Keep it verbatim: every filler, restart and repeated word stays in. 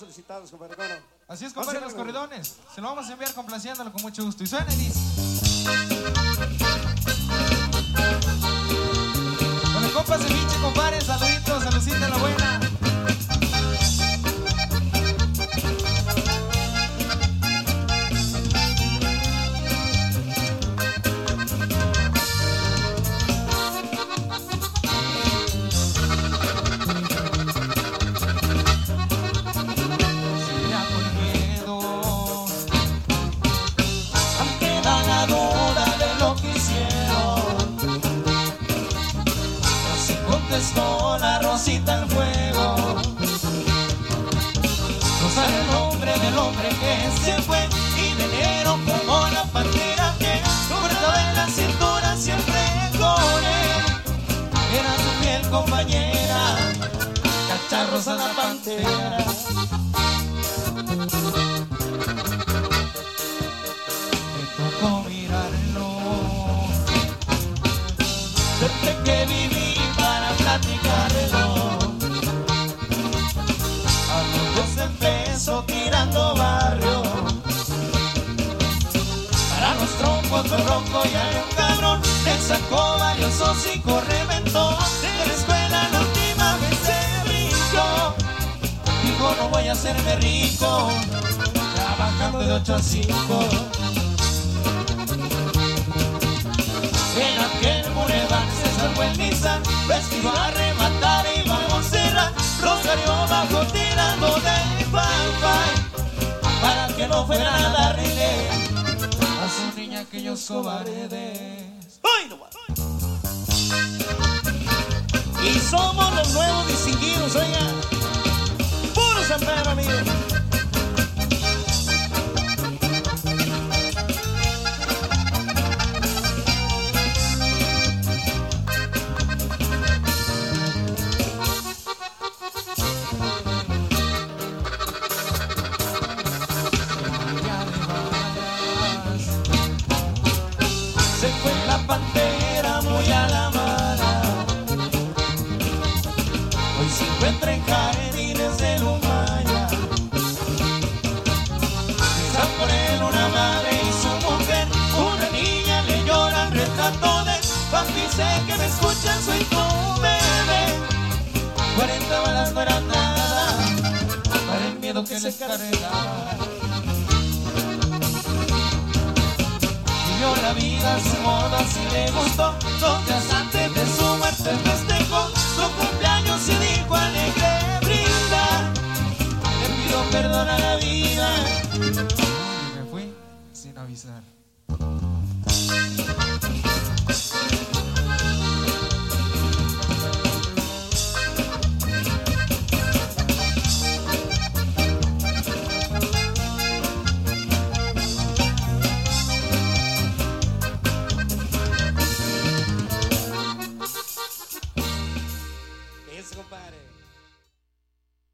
solicitados, compadre. ¿Cómo no? Así es, compadre, los corridones. Se lo vamos a enviar complaciéndolo con mucho gusto. Y suena y dice. Con el compa Ceviche, compadre, saluditos, saludcita la buena. La rosita al fuego, no sabe el nombre del hombre que se fue, y de enero como la pantera que cortaba en la cintura siempre con él. Era su fiel compañera, cacharros a la pantera. Me tocó mirarlo desde que viví platicarlo. A los dos empezó tirando barrio, para los trompos de ronco y a un cabrón le sacó valiosos y reventó. De la escuela la última vez se brincó, dijo no voy a hacerme rico trabajando de ocho a cinco. En aquel bulevar se salvó el Nissan, vestido a rematar y vamos a cerrar. Rosario bajo tirando de fan para que no fuera a darle a su niña aquellos cobardes. ¡Ay, no va! Y somos los nuevos distinguidos, oiga, puro San Pedro, amigo. Se fue la pantera muy a la mala, hoy se encuentra en jardines de Lumaya. Está por él una madre y su mujer, una niña le llora el retrato de papi, sé que me escuchan, soy tu bebé. Cuarenta balas no eran nada para el miedo que les cargaba. La vida a su modo así le gustó, dos días antes de su muerte festejó su cumpleaños y dijo alegre brinda, le pido perdón a la vida Y me fui sin avisar.